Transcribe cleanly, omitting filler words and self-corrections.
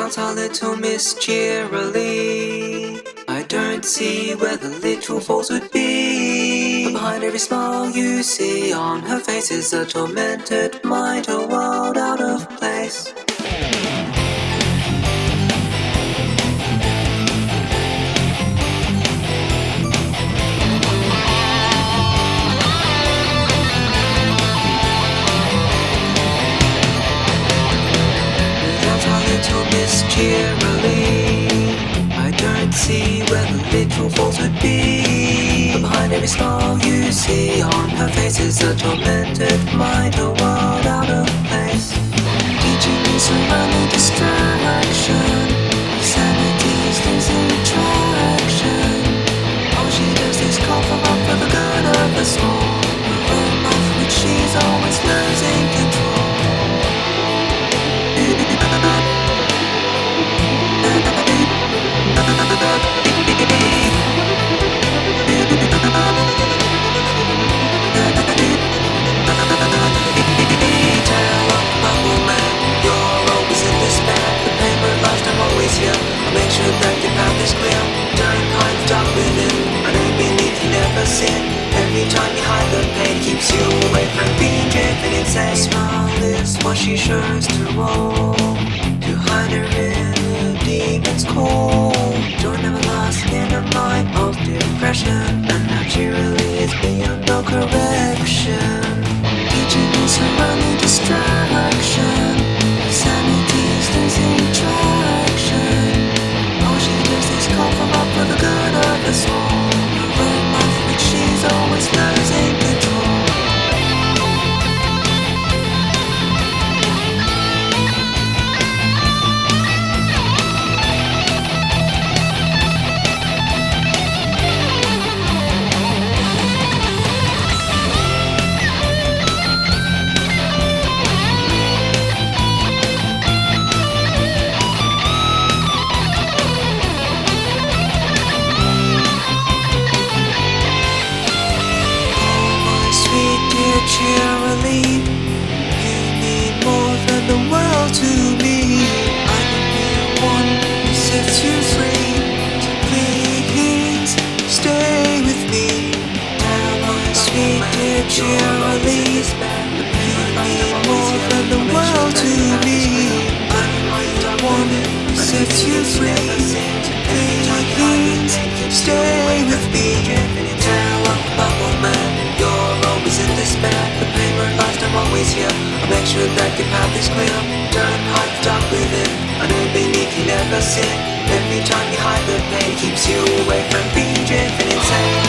Without our little Miss Cheerily, I don't see where the little falls would be. But behind every smile you see on her face is a tormented mind, a world out of place. Cheerily, I don't see where the little falls would be. But behind every smile you see on her face is a tormented mind, a world out of place. Teaching me some early distraction, sanity's losing traction. All she does is call for up for the good of us all. Her own life which she's always losing control. Make sure that your path is clear. Don't hide the dark within. I know beneath you never sin. Every time you hide the pain keeps you away from being driven insane. Smile is what she shows to all, to hide her inner demon's call. Joy never lasts in a night of depression, and naturally is beyond all correction. Teaching me some early distraction, sanity's losing traction. Call from up for the good of us all. Her own life which she's always losing control. Cheerily, you mean more than the world to me. I'm the mere one who sets you free. So please stay with me. Now my sweet dear Cheerily, you mean more than the world to me. I'm the one who sets you free. So please stay with me. Tell a bubble man you're always in despair. The pain won't last, I'm always here. I'll make sure that your path is clear. Don't hide the dark within. I know beneath you never sin. Every time you hide the pain keeps you away from being driven insane.